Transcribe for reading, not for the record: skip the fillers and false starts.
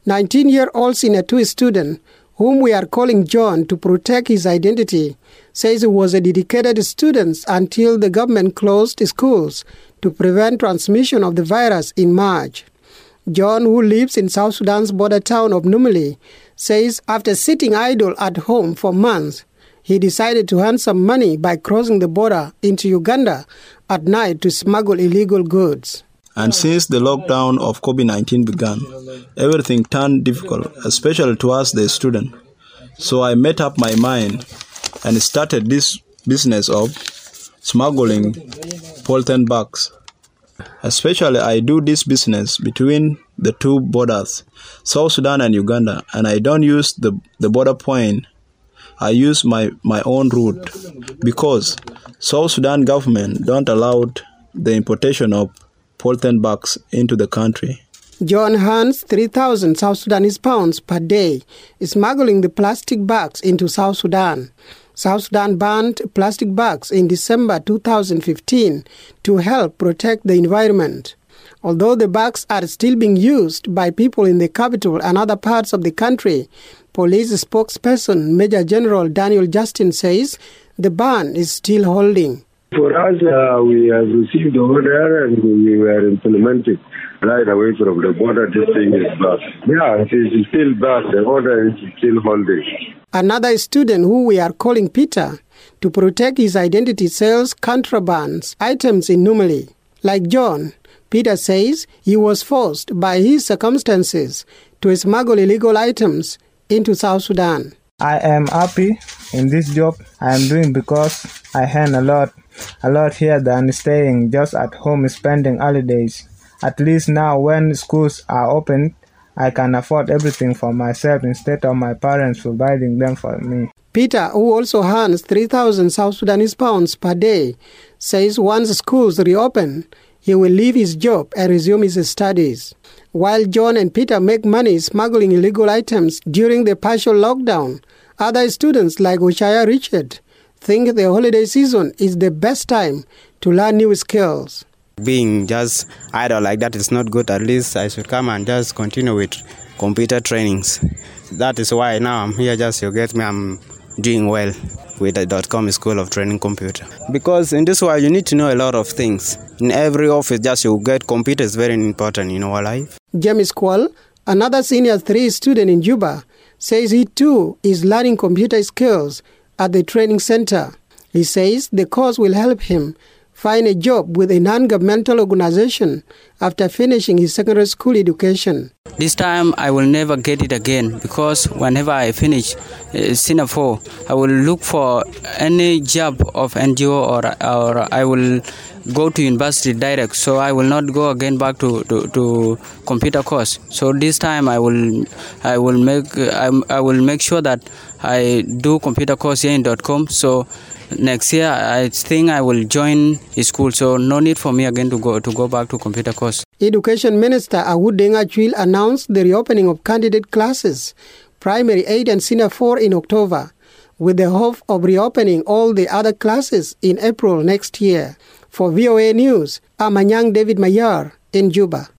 19-year-old Senior 2 student, whom we are calling John to protect his identity, says he was a dedicated student until the government closed schools to prevent transmission of the virus in March. John, who lives in South Sudan's border town of Numili, says after sitting idle at home for months, he decided to earn some money by crossing the border into Uganda at night to smuggle illegal goods. And since the lockdown of COVID-19 began, everything turned difficult, especially to us, the student. So I made up my mind and started this business of smuggling polythene bags. Especially I do this business between the two borders, South Sudan and Uganda, and I don't use the border point. I use my own route because South Sudan government don't allow the importation of polythene bags into the country. John earns 3,000 South Sudanese pounds per day smuggling the plastic bags into South Sudan. South Sudan banned plastic bags in December 2015 to help protect the environment. Although the bags are still being used by people in the capital and other parts of the country, police spokesperson Major General Daniel Justin says the ban is still holding. For us, we have received the order and we were implementing right away from the border. This thing is back. Yeah, it is still back. The order is still holding. Another student who we are calling Peter, to protect his identity, sells contraband items in Numili. Like John, Peter says he was forced by his circumstances to smuggle illegal items into South Sudan. I am happy in this job I am doing because I earn a lot here than staying just at home spending holidays. At least now when schools are open, I can afford everything for myself instead of my parents providing them for me. Peter, who also earns 3,000 South Sudanese pounds per day, says once schools reopen, he will leave his job and resume his studies. While John and Peter make money smuggling illegal items during the partial lockdown, other students like Oshaya Richard think the holiday season is the best time to learn new skills. Being just idle like that is not good. At least I should come and just continue with computer trainings. That is why now I'm here, just you get me, I'm doing well with the .com School of Training Computer. Because in this world you need to know a lot of things. In every office just you get computer is very important in our life. James Kwal, another senior 3 student in Juba, says he too is learning computer skills at the training center. He says the course will help him find a job with a non-governmental organization after finishing his secondary school education. This time I will never get it again because whenever I finish Senior 4, I will look for any job of NGO or I will go to university direct. So I will not go again back to computer course. So this time I will make sure that I do computer course here in .com. So next year, I think I will join a school, so no need for me again to go back to computer course. Education Minister Awud Deng-Achwil announced the reopening of candidate classes, primary 8 and senior 4 in October, with the hope of reopening all the other classes in April next year. For VOA News, I'm Anyang David Mayar in Juba.